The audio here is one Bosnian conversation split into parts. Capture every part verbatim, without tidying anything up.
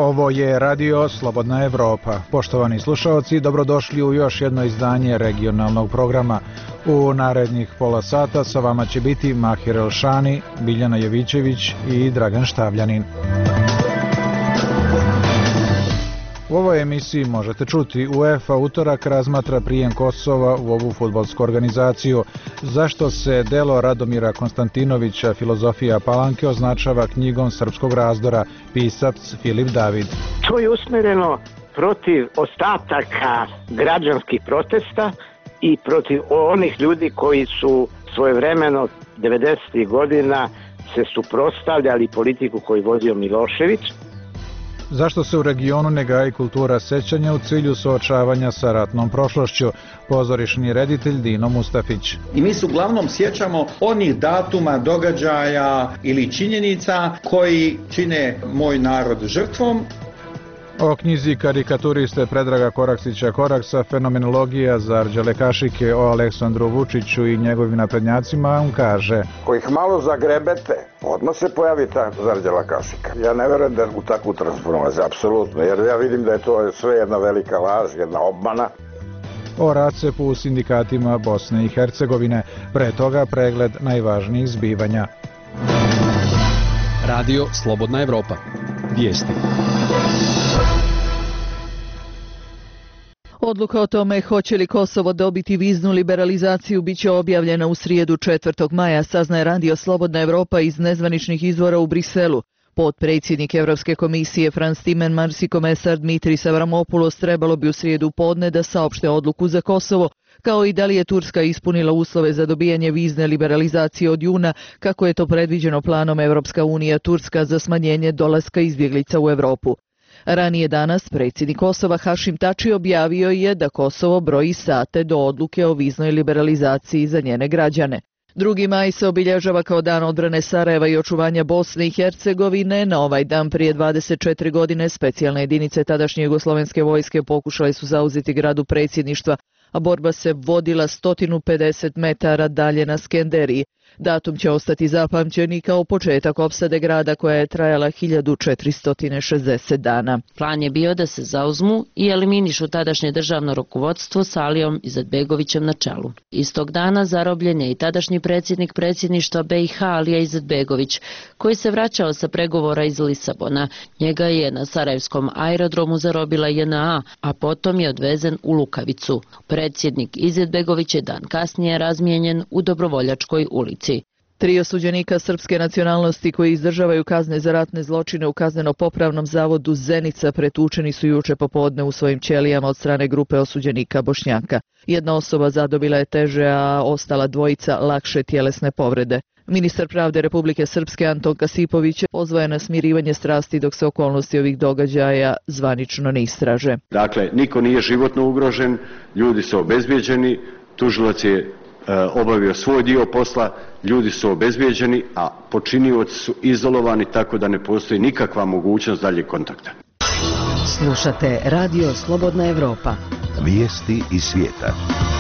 Ovo je Radio Slobodna Evropa. Poštovani slušalci, dobrodošli u još jedno izdanje regionalnog programa. U narednih pola sata sa vama će biti Mahir Elšani, Biljana Jevićević i Dragan Štavljanin. U ovoj emisiji možete čuti UEFA utorak razmatra prijem Kosova u ovu fudbalsku organizaciju. Zašto se delo Radomira Konstantinovića Filozofija Palanke označava knjigom srpskog razdora, pisac Filip David. To je usmjereno protiv ostataka građanskih protesta i protiv onih ljudi koji su svojevremeno devedesetih godina se suprotstavljali politiku koju vodio Milošević. Zašto se u regionu ne gaji kultura sećanja u cilju suočavanja sa ratnom prošlošću? Pozorišni reditelj Dino Mustafić. I mi se uglavnom sjećamo onih datuma, događaja ili činjenica koji čine moj narod žrtvom. O knjizi karikaturiste Predraga Koraksića Koraksa Fenomenologija za Arđele Kašike o Aleksandru Vučiću i njegovim naprednjacima, on kaže: Ko ih malo zagrebete, odmah se pojavi ta Arđela Kašika. Ja ne verujem da u takvu transformaciju, apsolutno, jer ja vidim da je to sve jedna velika laž, jedna obmana. O racepu u sindikatima Bosne i Hercegovine, pre toga pregled najvažnijih zbivanja. Radio Slobodna Evropa. Vijesti. Odluka o tome hoće li Kosovo dobiti viznu liberalizaciju biće objavljena u srijedu četvrtog maja, saznaje Radio Slobodna Evropa iz nezvaničnih izvora u Briselu. Potpredsjednik Evropske komisije Frans Timmermans i komesar Dmitris Avramopoulos trebalo bi u srijedu podne da saopšte odluku za Kosovo, kao i da li je Turska ispunila uslove za dobijanje vizne liberalizacije od juna, kako je to predviđeno planom Evropska unija Turska za smanjenje dolaska izbjeglica u Evropu. Ranije danas predsjednik Kosova Hašim Tači objavio je da Kosovo broji sate do odluke o viznoj liberalizaciji za njene građane. Drugi maj se obilježava kao dan odbrane Sarajeva i očuvanja Bosne i Hercegovine. Na ovaj dan prije dvadeset četiri godine specijalne jedinice tadašnje jugoslovenske vojske pokušale su zauzeti gradu predsjedništva, a borba se vodila sto pedeset metara dalje na Skenderiji. Datum će ostati zapamćen i kao početak opsade grada koja je trajala hiljadu četiristo šezdeset dana. Plan je bio da se zauzmu i eliminišu tadašnje državno rukovodstvo s Alijom Izetbegovićem na čelu. Istog dana zarobljen je i tadašnji predsjednik predsjedništva B i H Alija Izetbegović, koji se vraćao sa pregovora iz Lisabona. Njega je na Sarajevskom aerodromu zarobila J N A, a potom je odvezen u Lukavicu. Predsjednik Izetbegović je dan kasnije razmijenjen u Dobrovoljačkoj ulici. Tri osuđenika srpske nacionalnosti koji izdržavaju kazne za ratne zločine u kazneno-popravnom zavodu Zenica pretučeni su juče popodne u svojim ćelijama od strane grupe osuđenika Bošnjaka. Jedna osoba zadobila je teže, a ostala dvojica lakše tjelesne povrede. Ministar pravde Republike Srpske Anton Kasipović pozvao je na smirivanje strasti dok se okolnosti ovih događaja zvanično ne istraže. Dakle, niko nije životno ugrožen, ljudi su obezbijeđeni, tužilac je obavio svoj dio posla, ljudi su obezbijeđeni, a počinioci su izolovani tako da ne postoji nikakva mogućnost daljeg kontakta. Slušate Radio Slobodna Evropa. Vijesti iz svijeta.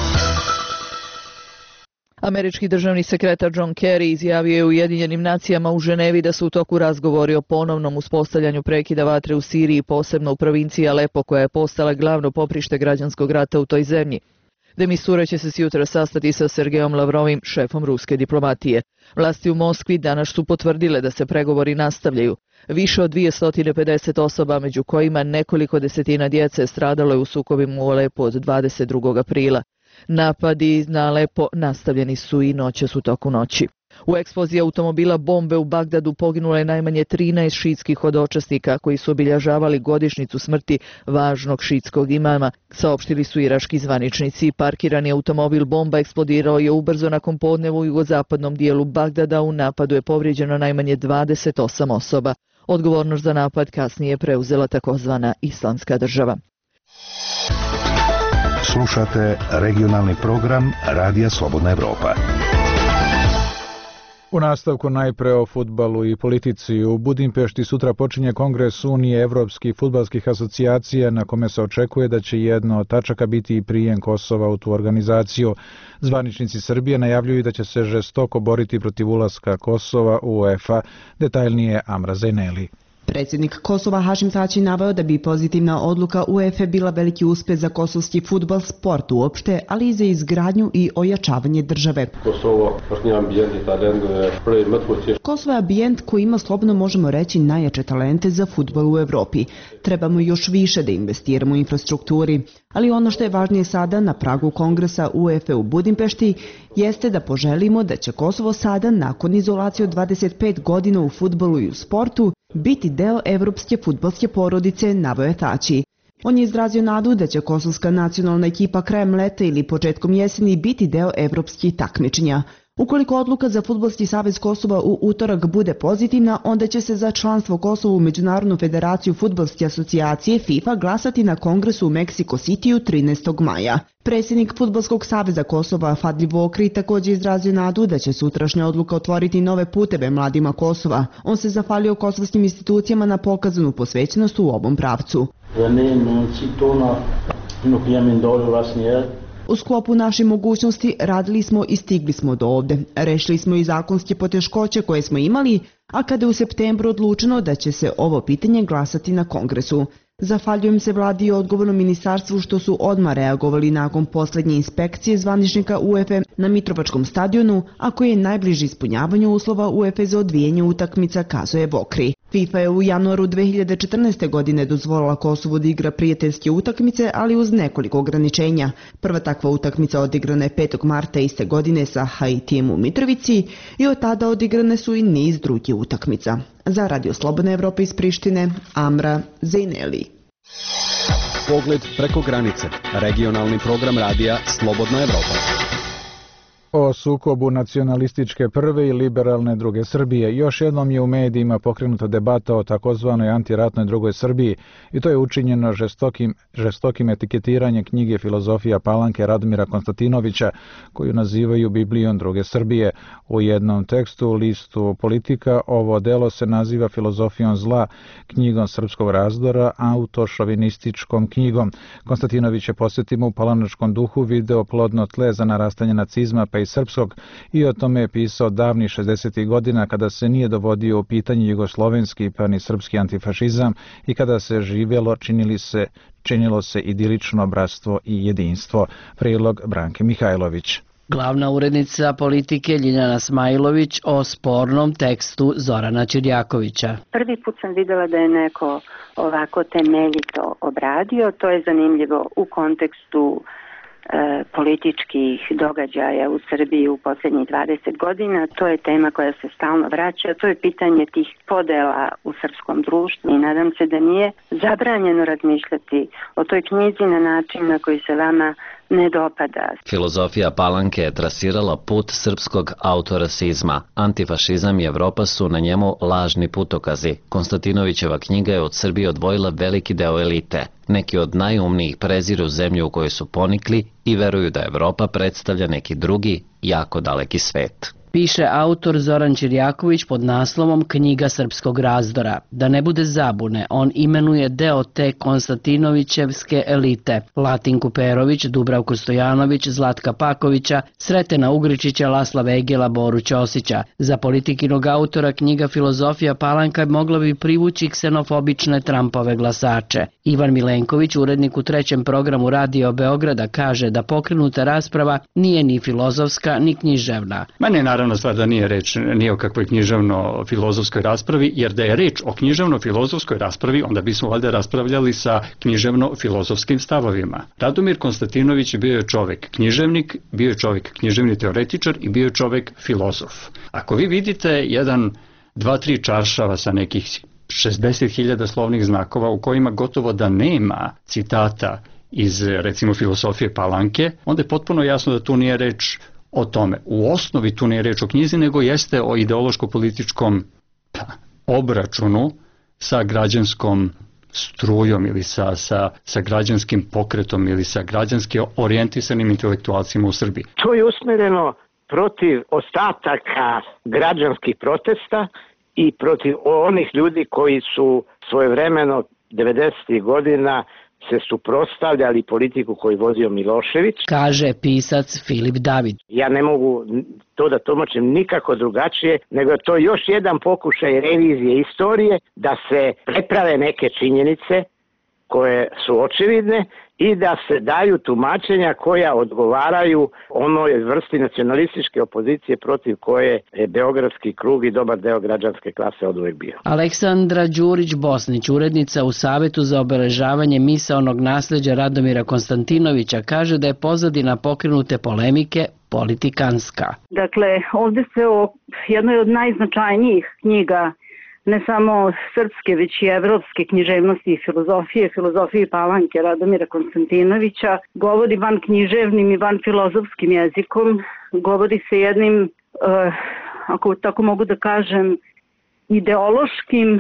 Američki državni sekretar John Kerry izjavio je Ujedinjenim nacijama u Ženevi da su u toku razgovori o ponovnom uspostavljanju prekida vatre u Siriji, posebno u provinciji Alepo, koja je postala glavno poprište građanskog rata u toj zemlji. De Mistura će se sjutra sastati sa Sergejom Lavrovim, šefom ruske diplomatije. Vlasti u Moskvi danas su potvrdile da se pregovori nastavljaju. Više od dvjesto pedeset osoba, među kojima nekoliko desetina djece, stradalo je u sukobima u Alepu od dvadeset drugog aprila. Napadi na Alepo nastavljeni su i noćas u toku noći. U eksploziji automobila bombe u Bagdadu poginulo je najmanje trinaest šiitskih hodočasnika koji su obilježavali godišnjicu smrti važnog šiitskog imama, saopštili su iraški zvaničnici. Parkirani automobil bomba eksplodirao je ubrzo nakon podneva u jugozapadnom dijelu Bagdada. U napadu je povrijeđeno najmanje dvadeset osam osoba. Odgovornost za napad kasnije preuzela takozvana Islamska država. Slušate regionalni program Radija Slobodna Evropa. U nastavku najpre o fudbalu i politici. U Budimpešti sutra počinje Kongres Unije evropskih fudbalskih asocijacija, na kome se očekuje da će jedno od tačaka biti i prijem Kosova u tu organizaciju. Zvaničnici Srbije najavljuju da će se žestoko boriti protiv ulaska Kosova u UEFA. Detaljnije Amra Zajneli. Predsjednik Kosova Hašim Tači naveo da bi pozitivna odluka UEFA bila veliki uspeh za kosovski fudbal, sport uopšte, ali i za izgradnju i ojačavanje države. Kosovo Kosovo je ambijent koji ima, slobodno možemo reći, najjače talente za fudbal u Evropi. Trebamo još više da investiramo u infrastrukturi, ali ono što je važnije sada na pragu kongresa UEFA u Budimpešti jeste da poželimo da će Kosovo sada, nakon izolacije od dvadeset pet godina u fudbalu i u sportu, biti deo evropske fudbalske porodice, naveo je Tači. On je izrazio nadu da će kosovska nacionalna ekipa krajem leta ili početkom jeseni biti deo evropskih takmičenja. Ukoliko odluka za Fudbalski savez Kosova u utorak bude pozitivna, onda će se za članstvo Kosova u Međunarodnu federaciju fudbalske asocijacije FIFA glasati na kongresu u Meksiko Cityu trinaestog maja. Predsjednik Fudbalskog saveza Kosova Fadli Vokri također izrazio nadu da će sutrašnja odluka otvoriti nove puteve mladima Kosova. On se zahvalio kosovskim institucijama na pokazanu posvećenost u ovom pravcu. U sklopu naših mogućnosti radili smo i stigli smo do ovde. Rešili smo i zakonske poteškoće koje smo imali, a kada je u septembru odlučeno da će se ovo pitanje glasati na kongresu. Zahvaljujem se vladi i odgovornom ministarstvu što su odmah reagovali nakon posljednje inspekcije zvaničnika UEFA na Mitrovačkom stadionu, a koji je najbliži ispunjavanju uslova UEFA za odvijanje utakmica, kazuje Vokri. FIFA je u januaru dve hiljade četrnaeste. godine dozvolila Kosovu da igra prijateljske utakmice, ali uz nekoliko ograničenja. Prva takva utakmica odigrana je petog marta iste godine sa Haitijem u Mitrovici i od tada odigrane su i niz drugih utakmica. Za Radio Slobodna Evropa iz Prištine, Amra Zejneli. Pogled preko granice. Regionalni program radija Slobodna Evropa. O sukobu nacionalističke prve i liberalne druge Srbije. Još jednom je u medijima pokrenuta debata o takozvanoj antiratnoj drugoj Srbiji i to je učinjeno žestokim, žestokim etiketiranjem knjige Filozofija Palanke Radomira Konstantinovića, koju nazivaju Biblijom druge Srbije. U jednom tekstu u listu Politika ovo delo se naziva Filozofijom zla, knjigom srpskog razdora, autošovinističkom knjigom. Konstantinović je, posjetimo, u palanačkom duhu video plodno tle za narastanje nacizma pa i srpskog i o tome je pisao davnih šezdesetih godina kada se nije dovodio u pitanje jugoslovenski pa ni srpski antifašizam i kada se živjelo, činili se, činilo se idilično bratstvo i jedinstvo. Prilog Branke Mihajlović. Glavna urednica Politike Ljiljana Smajlović o spornom tekstu Zorana Ćirjakovića. Prvi put sam videla da je neko ovako temeljito obradio. To je zanimljivo u kontekstu e, političkih događaja u Srbiji u posljednjih dvadeset godina. To je tema koja se stalno vraća. To je pitanje tih podela u srpskom društvu i nadam se da nije zabranjeno razmišljati o toj knjizi na način na koji se vama ne dopada. Filozofija Palanke je trasirala put srpskog autorasizma. Antifašizam i Evropa su na njemu lažni putokazi. Konstantinovićeva knjiga je od Srbije odvojila veliki deo elite. Neki od najumnijih preziru zemlju u kojoj su ponikli i veruju da Evropa predstavlja neki drugi, jako daleki svet. Piše autor Zoran Ćirjaković pod naslovom Knjiga srpskog razdora. Da ne bude zabune, on imenuje deo te Konstantinovićevske elite. Latinku Perović, Dubravku Stojanović, Zlatka Pakovića, Sretena Ugričića, Lasla Vegela, Boru Ćosića. Za politikinog autora knjiga Filozofija Palanka mogla bi privući ksenofobične Trumpove glasače. Ivan Milenković, urednik u trećem programu Radio Beograda, kaže da pokrenuta rasprava nije ni filozofska ni književna. Mene naravno stvar da nije reč ni o kakvoj književno-filozofskoj raspravi, jer da je reč o književno-filozofskoj raspravi, onda bismo valjda raspravljali sa književno-filozofskim stavovima. Radomir Konstantinović bio je čovek književnik, bio je čovek književni teoretičar i bio je čovek filozof. Ako vi vidite jedan, dva, tri čaršava sa nekih šezdeset hiljada slovnih znakova u kojima gotovo da nema citata iz, recimo, filozofije Palanke, onda je potpuno jasno da tu nije reč o tome. U osnovi tu nije reč o knjizi, nego jeste o ideološko-političkom obračunu sa građanskom strujom ili sa, sa, sa građanskim pokretom ili sa građanski orijentisanim intelektualcima u Srbiji. To je usmjereno protiv ostataka građanskih protesta i protiv onih ljudi koji su svojevremeno devedesetih godina se suprotstavljali politiku koju vozio Milošević. Kaže pisac Filip David. Ja ne mogu to da tumačim nikako drugačije, nego je to još jedan pokušaj revizije istorije da se preprave neke činjenice koje su očevidne i da se daju tumačenja koja odgovaraju onoj vrsti nacionalističke opozicije protiv koje je Beogradski krug i dobar deo građanske klase oduvek bio. Aleksandra Đurić-Bosnić, urednica u Savetu za obeležavanje misaonog nasleđa Radomira Konstantinovića, kaže da je pozadina pokrenute polemike politikanska. Dakle, ovde se o jednoj od najznačajnijih knjiga ne samo srpske, već i evropske književnosti i filozofije, filozofije Palanke Radomira Konstantinovića, govori van književnim i van filozofskim jezikom, govori se jednim, uh, ako tako mogu da kažem, ideološkim,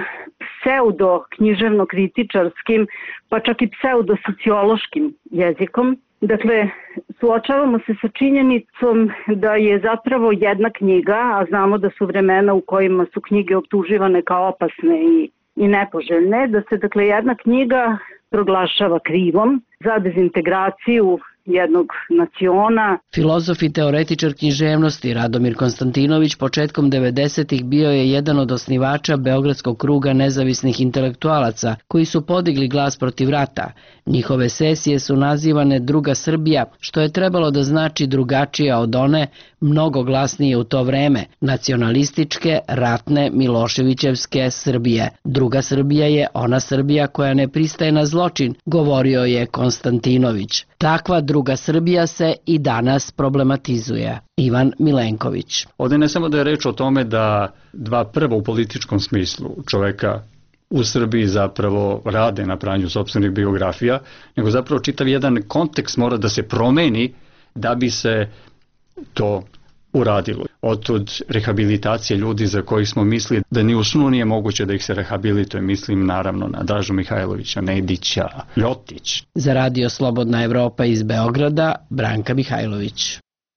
pseudo-književno-kritičarskim, pa čak i pseudo-sociološkim jezikom. Dakle, suočavamo se sa činjenicom da je zapravo jedna knjiga, a znamo da su vremena u kojima su knjige optuživane kao opasne i, i nepoželjne, da se dakle jedna knjiga proglašava krivom za dezintegraciju jednog naciona. Filozof i teoretičar književnosti Radomir Konstantinović početkom devedesetih bio je jedan od osnivača Beogradskog kruga nezavisnih intelektualaca koji su podigli glas protiv rata. Njihove sesije su nazivane Druga Srbija, što je trebalo da znači drugačija od one, mnogo glasnije u to vreme, nacionalističke, ratne, Miloševićevske Srbije. Druga Srbija je ona Srbija koja ne pristaje na zločin, govorio je Konstantinović. Takva Druga Srbija se i danas problematizuje. Ivan Milenković. Ovdje ne samo da je reč o tome da dva prva u političkom smislu čoveka u Srbiji zapravo rade na pranju sopstvenih biografija, nego zapravo čitav jedan kontekst mora da se promeni da bi se to uradilo. Otud rehabilitacije ljudi za kojih smo mislili da ni u snu nije moguće da ih se rehabilituje, mislim naravno na Dražu Mihajlovića, Nedića, Ljotić. Za Radio Slobodna Evropa iz Beograda, Branka Mihajlović.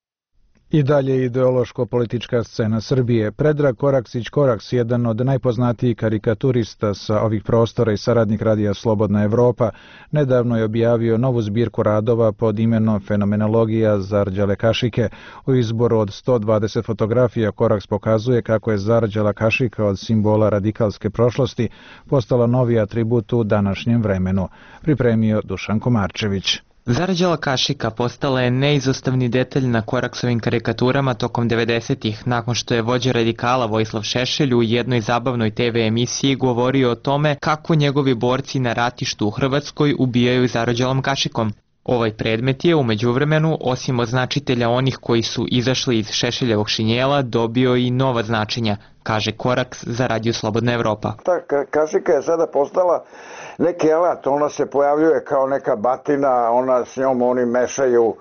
I dalje ideološko-politička scena Srbije. Predrag Koraksić-Koraks, jedan od najpoznatijih karikaturista sa ovih prostora i saradnik Radija Slobodna Evropa, nedavno je objavio novu zbirku radova pod imenom Fenomenologija Zarđale Kašike. U izboru od sto dvadeset fotografija Koraks pokazuje kako je Zarđala Kašika od simbola radikalske prošlosti postala novi atribut u današnjem vremenu. Pripremio Dušan Komarčević. Zarđala Kašika postala je neizostavni detalj na Koraksovim karikaturama tokom devedesetih, nakon što je vođa radikala Vojislav Šešelj u jednoj zabavnoj te ve emisiji govorio o tome kako njegovi borci na ratištu u Hrvatskoj ubijaju Zarđalom Kašikom. Ovaj predmet je, u međuvremenu, osim označitelja onih koji su izašli iz Šešeljevog šinjela, dobio i nova značenja, kaže Koraks za Radio Slobodna Evropa. Ta kašika je sada postala neki alat, ona se pojavljuje kao neka batina, ona s njom oni mešaju u,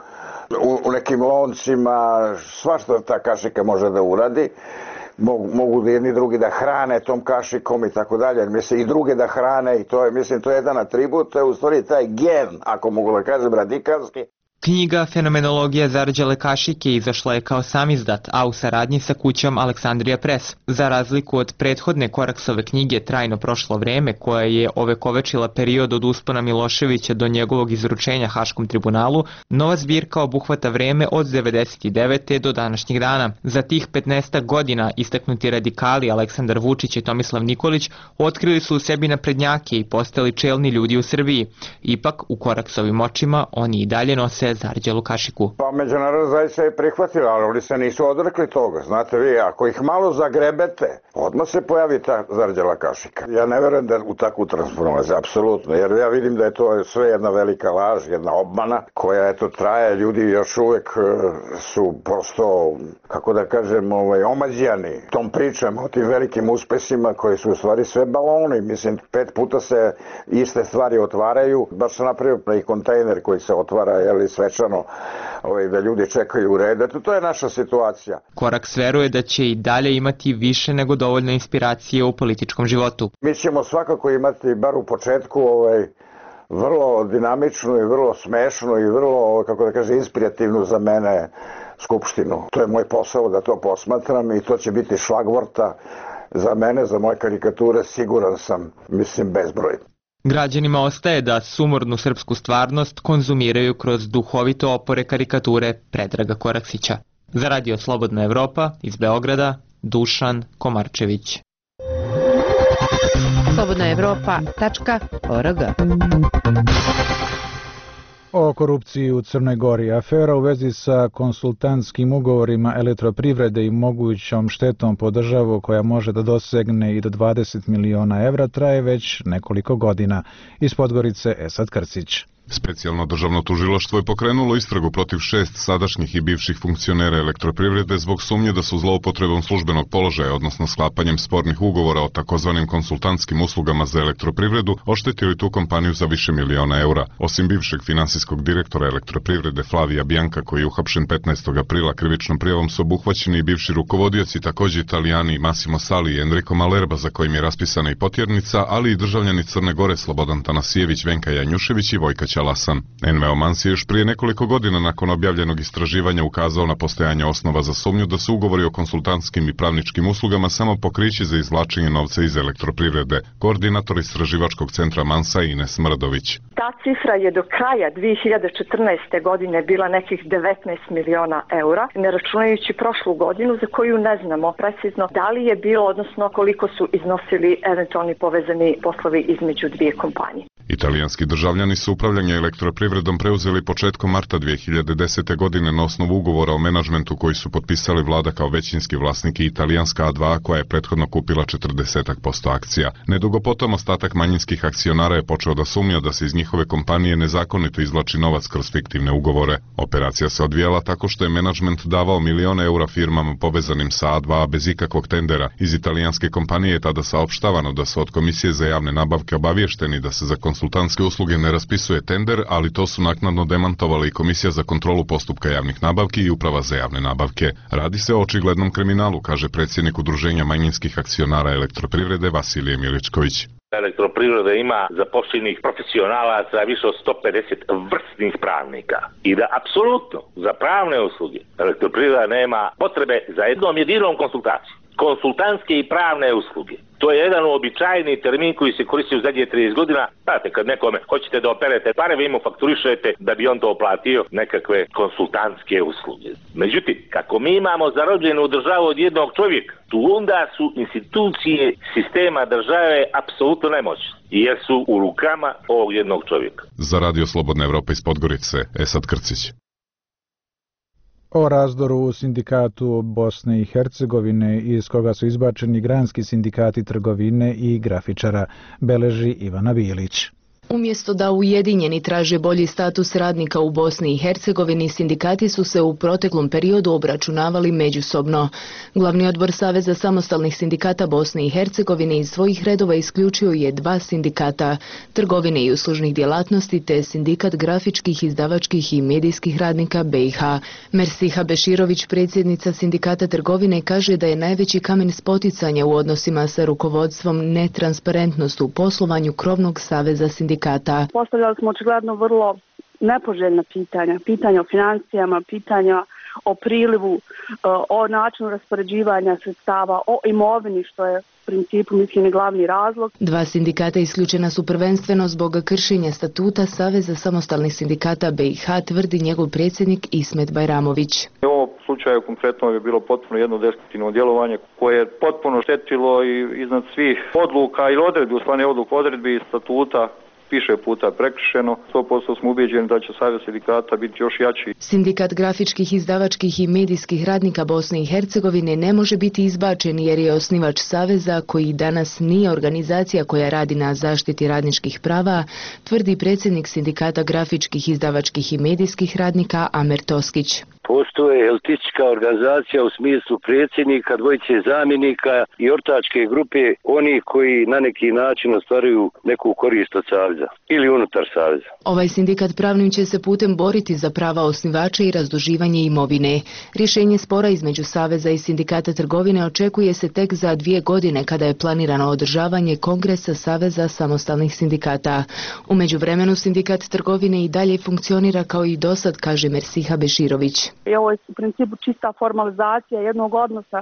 u nekim loncima, svašta ta kašika može da uradi. Mogu, mogu da jedni drugi da hrane tom kašikom i tako dalje, mislim i druge da hrane i to je, mislim, to je jedan atribut, to je u stvari taj gen, ako mogu da kažem, radikalski. Knjiga Fenomenologija Zarđale Kašike izašla je kao samizdat, a u saradnji sa kućom Aleksandrija Press. Za razliku od prethodne Koraksove knjige Trajno prošlo vreme, koja je ovekovečila period od uspona Miloševića do njegovog izručenja Haškom tribunalu, nova zbirka obuhvata vreme od devedeset devete do današnjeg dana. Za tih petnaestak godina istaknuti radikali Aleksandar Vučić i Tomislav Nikolić otkrili su u sebi naprednjake i postali čelni ljudi u Srbiji. Ipak, u Koraksovim očima oni i dalje nose Zarđalu Kašiku. Pa međunarodna zajednica je prihvatila, ali oni se nisu odrekli toga. Znate vi, ako ih malo zagrebete, odmah se pojavi ta Zarđala Kašika. Ja ne verujem da u takvu transformaciju, apsolutno, jer ja vidim da je to sve jedna velika laž, jedna obmana, koja eto traje, ljudi još uvek su prosto, kako da kažem, ovaj, omađijani tom pričam o tim velikim uspesima koji su u stvari sve baloni. Mislim, pet puta se iste stvari otvaraju, baš sam napravio i kontejner koji se otvara, jeli, svečano, ovaj, da ljudi čekaju u red. Eto, to je naša situacija. Koraks veruje da će i dalje imati više nego dovoljno inspiracije u političkom životu. Mi ćemo svakako imati, bar u početku, ovaj, vrlo dinamičnu i vrlo smešnu i vrlo, kako da kaže, inspirativnu za mene skupštinu. To je moj posao da to posmatram i to će biti šlagvorta za mene, za moje karikature, siguran sam, mislim, bezbroj. Građanima ostaje da sumornu srpsku stvarnost konzumiraju kroz duhovito opore karikature Predraga Koraksića. Za Radio Slobodna Evropa iz Beograda, Dušan Komarčević. slobodna evropa tačka org. O korupciji u Crnoj Gori. Afera u vezi sa konsultantskim ugovorima elektroprivrede i mogućom štetom po državu koja može da dosegne i do dvadeset miliona evra traje već nekoliko godina. Iz Podgorice Esad Krcić. Specijalno državno tužilaštvo je pokrenulo istragu protiv šest sadašnjih i bivših funkcionera elektroprivrede zbog sumnje da su zloupotrebom službenog položaja, odnosno sklapanjem spornih ugovora o takozvanim konsultantskim uslugama za elektroprivredu, oštetili tu kompaniju za više miliona eura. Osim bivšeg finansijskog direktora elektroprivrede Flavija Bjanka, koji je uhapšen petnaestog aprila krivičnom prijavom, su obuhvaćeni i bivši rukovodioci, također Italijani Massimo Sali i Enrico Malerba, za kojim je raspisana i potjernica, ali i državljani Crne Gore Slobodan Tanasijević, Venka Janjušević i Vojka Ćalasan. N V O Mans je još prije nekoliko godina nakon objavljenog istraživanja ukazao na postojanje osnova za sumnju da su ugovori o konsultantskim i pravničkim uslugama samo pokriće za izvlačenje novca iz elektroprivrede. Koordinator istraživačkog centra Mansa Ines Mrdović. Ta cifra je do kraja dvije hiljade četrnaeste. godine bila nekih devetnaest miliona eura, ne računajući prošlu godinu za koju ne znamo precizno da li je bilo, odnosno koliko su iznosili eventualni povezani poslovi između dvije kompanije. Italijanski državljani su upravljanje elektroprivredom preuzeli početkom marta dvije hiljade desete. godine na osnovu ugovora o menadžmentu koji su potpisali vlada kao većinski vlasnik i italijanska A dva A koja je prethodno kupila četrdeset posto akcija. Nedugo potom ostatak manjinskih akcionara je počeo da sumnja da se iz njihove kompanije nezakonito izvlači novac kroz fiktivne ugovore. Operacija se odvijala tako što je menadžment davao milione eura firmama povezanim sa A dva A bez ikakvog tendera. Iz italijanske kompanije je tada saopštavano da su od Komisije za javne nabavke obavješteni da se za konsultantske usluge ne raspisuje tender, ali to su naknadno demantovali i Komisija za kontrolu postupka javnih nabavki i Uprava za javne nabavke. Radi se o očiglednom kriminalu, kaže predsjednik Udruženja manjinskih akcionara elektroprivrede Vasilije Miličković. Elektroprivreda ima zaposlenih profesionalaca više od sto pedeset vrsnih pravnika i da apsolutno za pravne usluge elektroprivreda nema potrebe za jednom jedinom konsultacijom. Konsultantske i pravne usluge. To je jedan uobičajeni termin koji se koristi u zadnje trideset godina. Znate, kad nekome hoćete da operete pare, vi mu fakturišete da bi on to oplatio nekakve konsultantske usluge. Međutim, kako mi imamo zarobljenu državu od jednog čovjeka, tu onda su institucije sistema države apsolutno nemoćne, jer su u rukama ovog jednog čovjeka. Za Radio Slobodna Evropa iz Podgorice, Esad Krcić. O razdoru u sindikatu Bosne i Hercegovine iz koga su izbačeni granski sindikati trgovine i grafičara, beleži Ivana Bilić. Umjesto da ujedinjeni traže bolji status radnika u Bosni i Hercegovini, sindikati su se u proteklom periodu obračunavali međusobno. Glavni odbor Saveza samostalnih sindikata Bosne i Hercegovine iz svojih redova isključio je dva sindikata, trgovine i uslužnih djelatnosti te sindikat grafičkih, izdavačkih i medijskih radnika B i H. Mersiha Beširović, predsjednica sindikata trgovine, kaže da je najveći kamen spoticanja u odnosima sa rukovodstvom netransparentnost u poslovanju krovnog Saveza sindikata. Postavljali smo očigledno vrlo nepoželjna pitanja, pitanja o financijama, pitanja o prilivu, o načinu raspoređivanja sredstava, o imovini, što je u principu, mislim, glavni razlog. Dva sindikata isključena su prvenstveno zbog kršenja statuta Saveza samostalnih sindikata B i H, tvrdi njegov predsjednik Ismet Bajramović. U ovom slučaju konkretno je bilo potpuno jedno destruktivno djelovanje koje je potpuno štetilo i iznad svih odluka i odredbi, u stvari odluka odredbi i statuta više puta prekršeno. sto posto smo ubeđeni da će Savez sindikata biti još jači. Sindikat grafičkih, izdavačkih i medijskih radnika Bosne i Hercegovine ne može biti izbačen jer je osnivač Saveza, koji danas nije organizacija koja radi na zaštiti radničkih prava, tvrdi predsjednik sindikata grafičkih, izdavačkih i medijskih radnika Amer Toskić. Postoje elitistička organizacija u smislu predsjednika, dvojice zamjenika i ortačke grupe, oni koji na neki način ostvaruju neku korist od Saveza ili unutar Saveza. Ovaj sindikat pravnim će se putem boriti za prava osnivača i razduživanje imovine. Rješenje spora između Saveza i sindikata trgovine očekuje se tek za dvije godine kada je planirano održavanje kongresa Saveza samostalnih sindikata. U međuvremenu sindikat trgovine i dalje funkcionira kao i dosad, kaže Mersiha Beširović. I ovo je u principu čista formalizacija jednog odnosa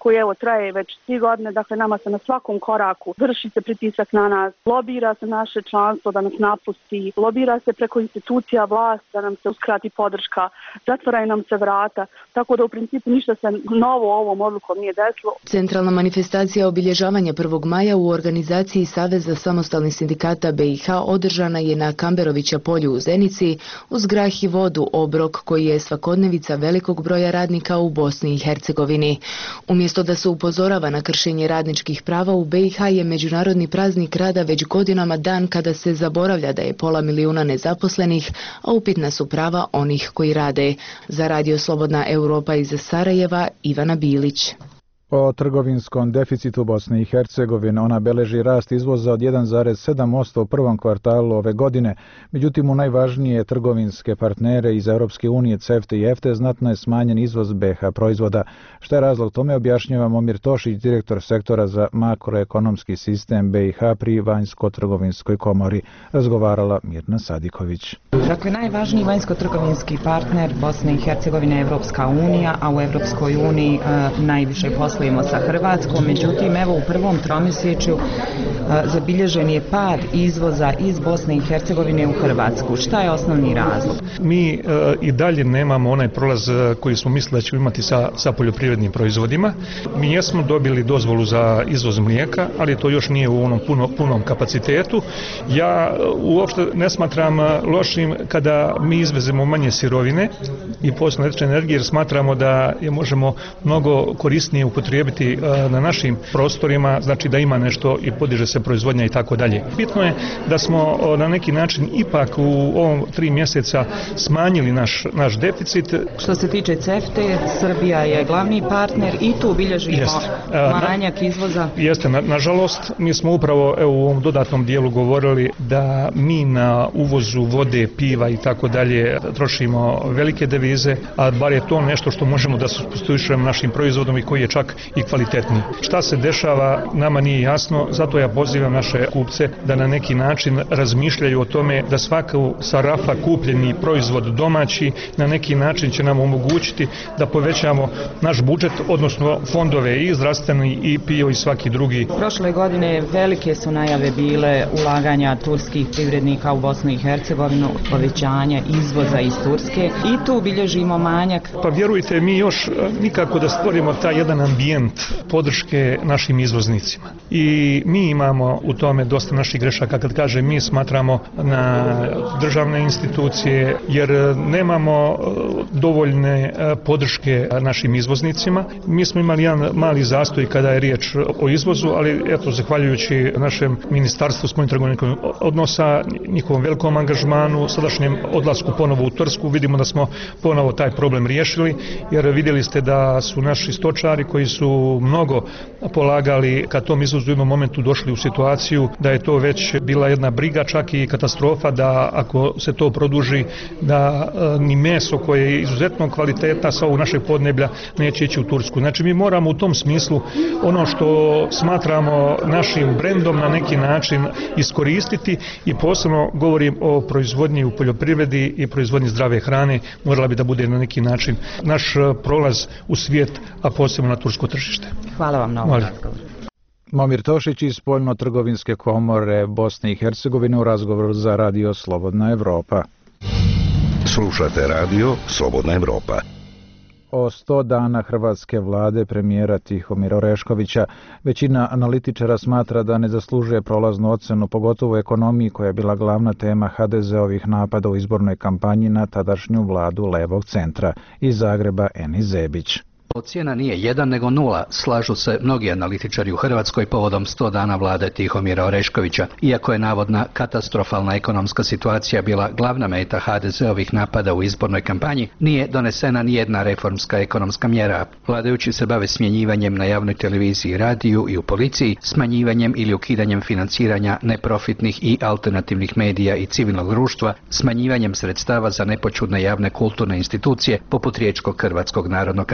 koji evo traje već tri godine, dakle nama se na svakom koraku vrši se pritisak na nas, lobira se naše članstvo da nas napusti, lobira se preko institucija vlast da nam se uskrati podrška, zatvaraju nam se vrata, tako da u principu ništa se novo ovom odlukom nije desilo. Centralna manifestacija obilježavanja prvog maja u organizaciji Saveza samostalnih sindikata B i H održana je na Kamberovića polju u Zenici uz grah i vodu, obrok koji je svakodnevica velikog broja radnika u Bosni i Hercegovini. Umjesto da se upozorava na kršenje radničkih prava, u B i H je Međunarodni praznik rada već godinama dan kada se zaboravlja da je pola milijuna nezaposlenih, a upitna su prava onih koji rade. Za Radio Slobodna Europa iz Sarajeva, Ivana Bilić. O trgovinskom deficitu Bosne i Hercegovine ona beleži rast izvoza od jedan zarez sedam posto u prvom kvartalu ove godine, međutim u najvažnije trgovinske partnere iz Europske unije CEFTA i EFTA znatno je smanjen izvoz B H proizvoda. Šta je razlog tome objašnjava Momir Tošić, direktor sektora za makroekonomski sistem B i H pri Vanjsko-trgovinskoj komori. Razgovarala Mirna Sadiković. Dakle, najvažniji vanjsko-trgovinski partner Bosne i Hercegovine je Europska unija, a u Europskoj uniji e, najviše poslujemo sa Hrvatskom, međutim evo u prvom tromjesečju zabilježen je pad izvoza iz Bosne i Hercegovine u Hrvatsku. Šta je osnovni razlog? Mi e, i dalje nemamo onaj prolaz koji smo mislili da ćemo imati sa, sa poljoprivrednim proizvodima. Mi jesmo dobili dozvolu za izvoz mlijeka, ali to još nije u onom puno, punom kapacitetu. Ja uopšte ne smatram lošim kada mi izvezemo manje sirovine i posebno električne energije, jer smatramo da je možemo mnogo korisnije upotrijebiti na našim prostorima, znači da ima nešto i podiže se proizvodnja i tako dalje. Bitno je da smo na neki način ipak u ovom tri mjeseca smanjili naš, naš deficit. Što se tiče CEFTA, Srbija je glavni partner i tu bilježimo manjak izvoza. Jeste, na, nažalost, mi smo upravo evo, u ovom dodatnom dijelu govorili da mi na uvozu vode, piva i tako dalje trošimo velike devize, a bar je to nešto što možemo da supstituišemo našim proizvodom i koji je čak i kvalitetniji. Šta se dešava, nama nije jasno, zato ja pozivam naše kupce da na neki način razmišljaju o tome da svaku sa rafa kupljeni proizvod domaći na neki način će nam omogućiti da povećamo naš budžet, odnosno fondove i zdravstveni i P I O i svaki drugi. Prošle godine velike su najave bile ulaganja turskih privrednika u Bosnu i Hercegovinu, povećanje izvoza iz Turske i tu bilježimo manjak. Pa vjerujte, mi još nikako da stvorimo taj jedan ambijent podrške našim izvoznicima. I mi imamo u tome dosta naših grešaka, kad kaže mi smatramo na državne institucije, jer nemamo dovoljne podrške našim izvoznicima. Mi smo imali jedan mali zastoj kada je riječ o izvozu, ali eto, zahvaljujući našem ministarstvu spoljnotrgovinskih odnosa, njihovom velikom angažmanu, sadašnjem odlasku ponovo u Tursku, vidimo da smo ponovo taj problem riješili, jer vidjeli ste da su naši stočari koji su mnogo polagali ka tom izvozu u jednom momentu došli u situaciju da je to već bila jedna briga, čak i katastrofa, da ako se to produži da e, ni meso koje je izuzetno kvalitetna sa ovog našeg podneblja neće ići u Tursku. Znači mi moramo u tom smislu ono što smatramo našim brendom na neki način iskoristiti i posebno govorim o proizvodnji u poljoprivredi i proizvodnji zdrave hrane, morala bi da bude na neki način naš prolaz u svijet, a posebno na tursko tržište. Hvala vam na ovom razgovoru. Momir Tošić iz Spoljno-trgovinske komore Bosne i Hercegovine u razgovoru za Radio Slobodna Evropa. Slušate Radio Slobodna Evropa. O sto dana hrvatske vlade premijera Tihomira Oreškovića većina analitičara smatra da ne zaslužuje prolaznu ocenu, pogotovo u ekonomiji koja je bila glavna tema ha de ze-ovih napada u izbornoj kampanji na tadašnju vladu levog centra. Iz Zagreba Enis Zebić. Ocjena nije jedan nego nula, slažu se mnogi analitičari u Hrvatskoj povodom sto dana vlade Tihomira Oreškovića. Iako je navodna katastrofalna ekonomska situacija bila glavna meta ha de ze-ovih napada u izbornoj kampanji, nije donesena nijedna reformska ekonomska mjera. Vladajući se bave smjenjivanjem na javnoj televiziji, radiju i u policiji, smanjivanjem ili ukidanjem financiranja neprofitnih i alternativnih medija i civilnog društva, smanjivanjem sredstava za nepoćudne javne kulturne institucije poput Riječkog Hrvatskog narodnog kazališta,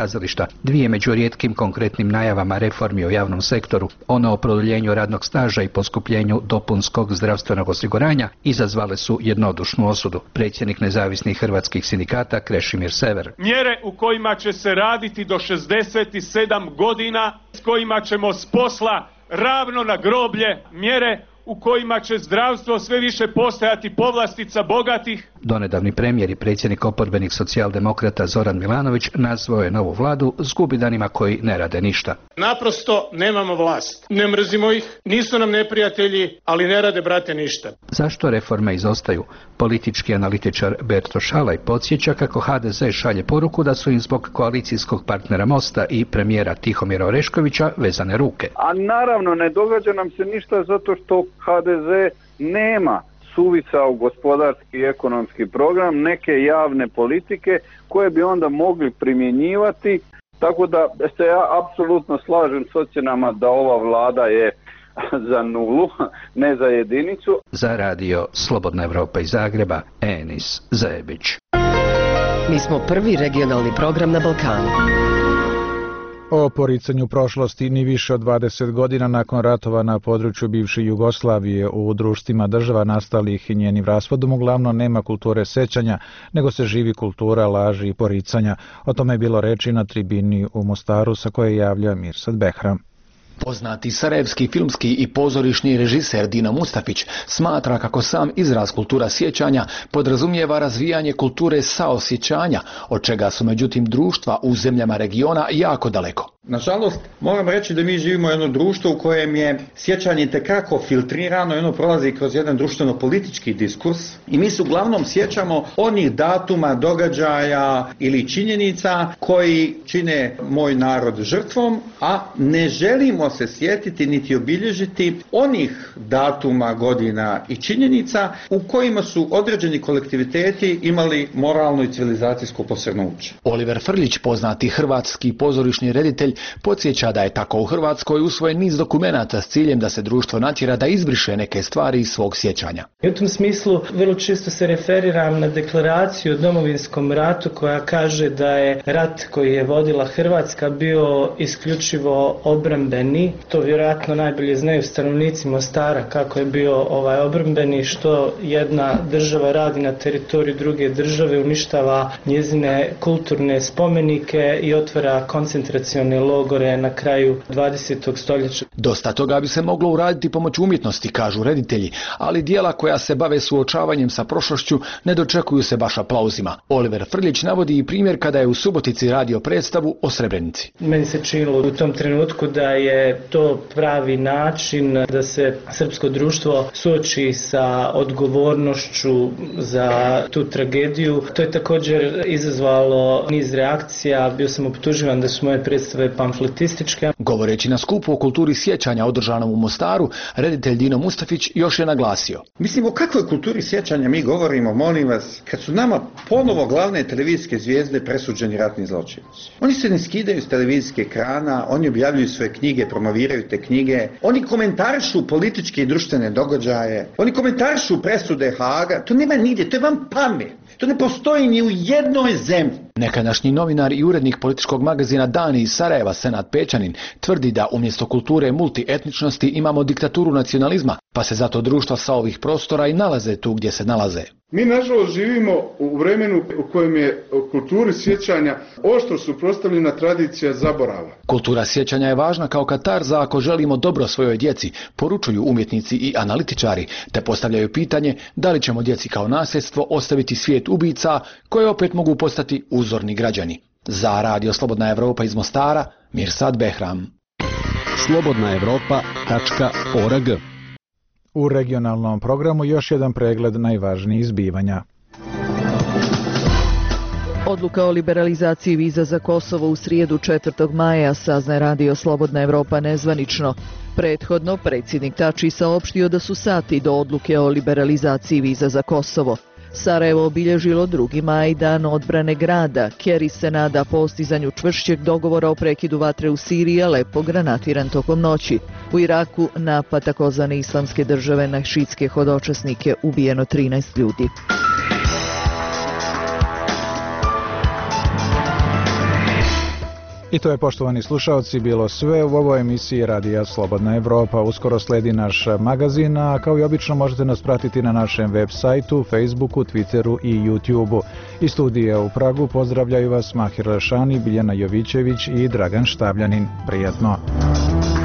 Dvije među rijetkim konkretnim najavama reformi o javnom sektoru, ono o produljenju radnog staža i poskupljenju dopunskog zdravstvenog osiguranja, izazvale su jednodušnu osudu. Predsjednik nezavisnih hrvatskih sindikata Krešimir Sever. Mjere u kojima će se raditi do šezdeset sedam godina, s kojima ćemo s posla ravno na groblje, mjere u kojima će zdravstvo sve više postajati povlastica bogatih. Donedavni premijer i predsjednik oporbenih socijaldemokrata Zoran Milanović nazvao je novu vladu zgubidanima koji ne rade ništa. Naprosto nemamo vlast. Ne mrzimo ih, nisu nam neprijatelji, ali ne rade, brate, ništa. Zašto reforme izostaju? Politički analitičar Berto Šalaj podsjeća kako ha de ze šalje poruku da su im zbog koalicijskog partnera Mosta i premijera Tihomira Oreškovića vezane ruke. A naravno ne događa nam se ništa zato što ha de ze nema suvisao gospodarski i ekonomski program, neke javne politike koje bi onda mogli primjenjivati, tako da se ja apsolutno slažem s ocjenama da ova vlada je za nulu, ne za jedinicu. Za radio Slobodna Evropa iz Zagreba, Enis Zajebić. Mi smo prvi regionalni program na Balkanu. O poricanju prošlosti ni više od dvadeset godina nakon ratova na području bivše Jugoslavije u društvima država nastalih i njenim raspadom uglavnom nema kulture sećanja, nego se živi kultura laži i poricanja. O tome je bilo reči na tribini u Mostaru sa koje javlja Mirsad Behram. Poznati sarajevski filmski i pozorišni režiser Dino Mustafić smatra kako sam izraz kultura sjećanja podrazumijeva razvijanje kulture saosjećanja, od čega su međutim društva u zemljama regiona jako daleko. Nažalost, moram reći da mi živimo jedno društvo u kojem je sjećanje itekako filtrirano i ono prolazi kroz jedan društveno-politički diskurs i mi se uglavnom sjećamo onih datuma, događaja ili činjenica koji čine moj narod žrtvom, a ne želimo se sjetiti niti obilježiti onih datuma, godina i činjenica u kojima su određeni kolektiviteti imali moralno i civilizacijsko posrnuće. Oliver Frljić, poznati hrvatski pozorišni reditelj, podsjeća da je tako u Hrvatskoj usvojen niz dokumenata s ciljem da se društvo natjera da izbriše neke stvari iz svog sjećanja. I u tom smislu vrlo često se referiram na deklaraciju o Domovinskom ratu koja kaže da je rat koji je vodila Hrvatska bio isključivo obrambeni. To vjerojatno najbolje znaju stanovnici Mostara kako je bio ovaj obrambeni, što jedna država radi na teritoriju druge države, uništava njezine kulturne spomenike i otvara koncentracione logore na kraju dvadesetog stoljeća. Dosta toga bi se moglo uraditi pomoću umjetnosti, kažu reditelji, ali dijela koja se bave suočavanjem sa prošlošću ne dočekuju se baš aplauzima. Oliver Frljić navodi i primjer kada je u Subotici radio predstavu o Srebrenici. Meni se činilo u tom trenutku da je to pravi način da se srpsko društvo suoči sa odgovornošću za tu tragediju. To je također izazvalo niz reakcija, bio sam optuživan da su moje predstave pamfletističke. Govoreći na skupu o kulturi sjećanja održanom u Mostaru, reditelj Dino Mustafić još je naglasio. Mislim, o kakvoj kulturi sjećanja mi govorimo, molim vas, kad su nama ponovo glavne televizijske zvijezde presuđeni ratni zločinci. Oni se ne skidaju s televizijske ekrana, oni objavljuju svoje knjige, promoviraju te knjige, oni komentarišu političke i društvene događaje, oni komentarišu presude Haaga, to nema nigdje, to je vam pamet. To ne postoji ni u jednoj zemlji. Nekadašnji novinar i urednik političkog magazina Dani iz Sarajeva, Senad Pečanin, tvrdi da umjesto kulture multietničnosti imamo diktaturu nacionalizma, pa se zato društva sa ovih prostora i nalaze tu gdje se nalaze. Mi nažalost živimo u vremenu u kojem je kulturi sjećanja oštro suprotstavljena tradicija zaborava. Kultura sjećanja je važna kao katarza ako želimo dobro svojoj djeci, poručuju umjetnici i analitičari, te postavljaju pitanje da li ćemo djeci kao nasljedstvo ostaviti svijet ubica koje opet mogu postati uzorni građani. Za radio Slobodna Evropa iz Mostara, Mirsad Behram. slobodna evropa tačka org. U regionalnom programu još jedan pregled najvažnijih zbivanja. Odluka o liberalizaciji viza za Kosovo u srijedu četvrtog maja, saznaje radio Slobodna Evropa nezvanično. Prethodno, predsjednik Tači saopštio da su sati do odluke o liberalizaciji viza za Kosovo. Sarajevo obilježilo drugi maj, dan odbrane grada. Keri se nada postizanju čvršćeg dogovora o prekidu vatre u Siriji, Alepo granatiran tokom noći. U Iraku napad takozvane islamske države na šiitske hodočasnike, ubijeno trinaest ljudi. I to je, poštovani slušalci, bilo sve u ovoj emisiji Radija Slobodna Evropa. Uskoro sledi naš magazin, a kao i obično možete nas pratiti na našem web sajtu, Facebooku, Twitteru i YouTubeu. Iz studija u Pragu pozdravljaju vas Mahir Lešani, Biljana Jovićević i Dragan Štavljanin. Prijatno!